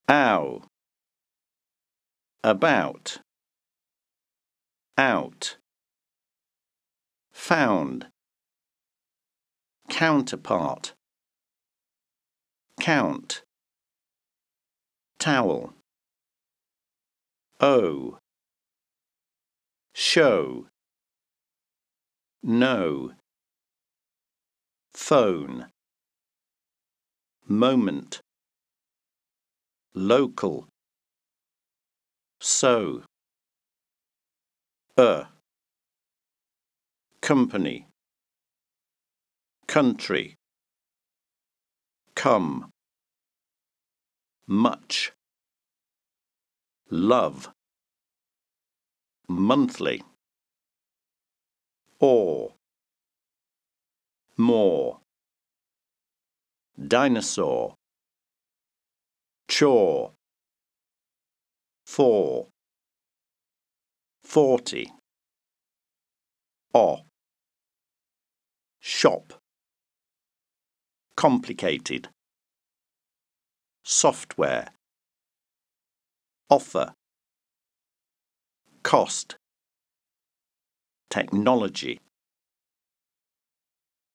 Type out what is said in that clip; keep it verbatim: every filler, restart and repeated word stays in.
Ow. About. Out. Found. Counterpart. Count. Towel. O. Show. No. Phone. Moment. Local. So. Uh. Company. Country. Come. Much. Love. Monthly. Or. More. Dinosaur. Chore. For. Forty. O. Shop. Complicated. Software. Offer. Cost. Technology.